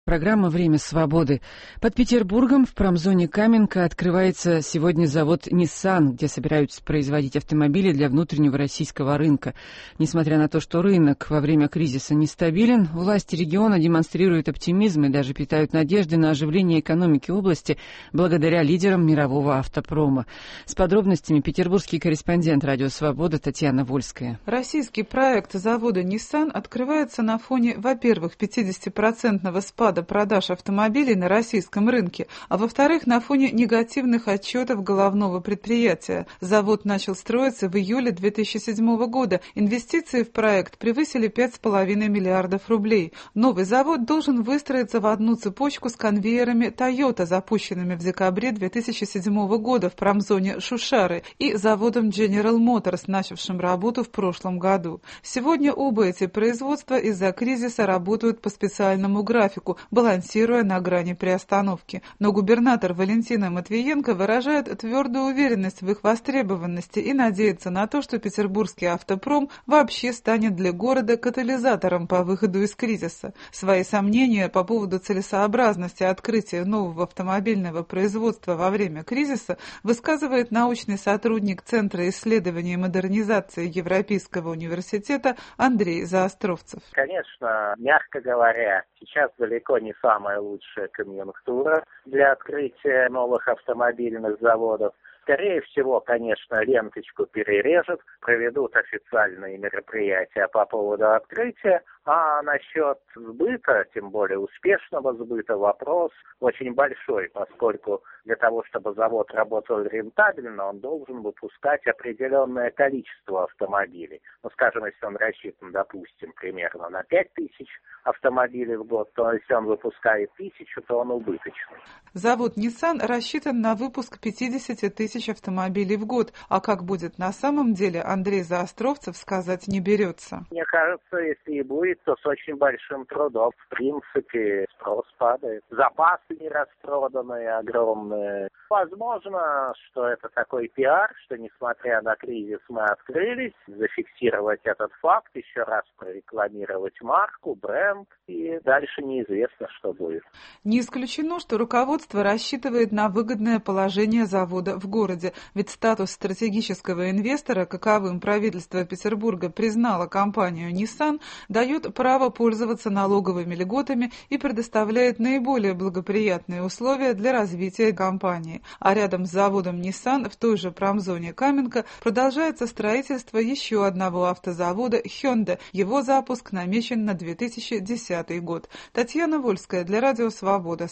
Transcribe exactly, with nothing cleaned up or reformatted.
Программа «Время свободы». Под Петербургом в промзоне Каменка открывается сегодня завод Nissan, где собираются производить автомобили для внутреннего российского рынка. Несмотря на то, что рынок во время кризиса нестабилен, власти региона демонстрируют оптимизм и даже питают надежды на оживление экономики области благодаря лидерам мирового автопрома. С подробностями петербургский корреспондент «Радио Свобода» Татьяна Вольская. Российский проект завода Nissan открывается на фоне, во-первых, пятидесятипроцентного спада продаж автомобилей на российском рынке, а во-вторых, на фоне негативных отчетов головного предприятия. Завод начал строиться в июле две тысячи седьмого года. Инвестиции в проект превысили пять с половиной миллиардов рублей. Новый завод должен выстроиться в одну цепочку с конвейерами Toyota, запущенными в декабре две тысячи седьмого года в промзоне Шушары, и заводом General Motors, начавшим работу в прошлом году. Сегодня оба эти производства из-за кризиса работают по специальному графику, балансируя на грани приостановки. Но губернатор Валентина Матвиенко выражает твердую уверенность в их востребованности и надеется на то, что петербургский автопром вообще станет для города катализатором по выходу из кризиса. Свои сомнения по поводу целесообразности открытия нового автомобильного производства во время кризиса высказывает научный сотрудник Центра исследований и модернизации Европейского университета Андрей Заостровцев. Конечно, мягко говоря, сейчас далеко не самая лучшая конъюнктура для открытия новых автомобильных заводов. Скорее всего, конечно, ленточку перережут, проведут официальные мероприятия по поводу открытия, а насчет сбыта, тем более успешного сбыта, вопрос очень большой, поскольку для того, чтобы завод работал рентабельно, он должен выпускать определенное количество автомобилей. Ну, скажем, если он рассчитан, допустим, примерно на пять тысяч автомобилей в год, то если он выпускает тысячу, то он убыточный. Завод Nissan рассчитан на выпуск пятьдесят тысяч автомобилей в год, а как будет на самом деле, Андрей Заостровцев сказать не берется. Мне кажется, если и будет, то с очень большим трудом. В принципе, спрос падает. Запасы не распроданные, огромные. Возможно, что это такой пиар, что несмотря на кризис мы открылись, зафиксировать этот факт, еще раз прорекламировать марку, бренд, и дальше неизвестно, что будет. Не исключено, что руководство рассчитывает на выгодное положение завода в городе, ведь статус стратегического инвестора, каковым правительство Петербурга признало компанию Nissan, дает право пользоваться налоговыми льготами и предоставляет наиболее благоприятные условия для развития компании. А рядом с заводом Nissan в той же промзоне Каменка продолжается строительство еще одного автозавода Hyundai. Его запуск намечен на две тысячи десятый год. Татьяна Вольская для Радио Свобода.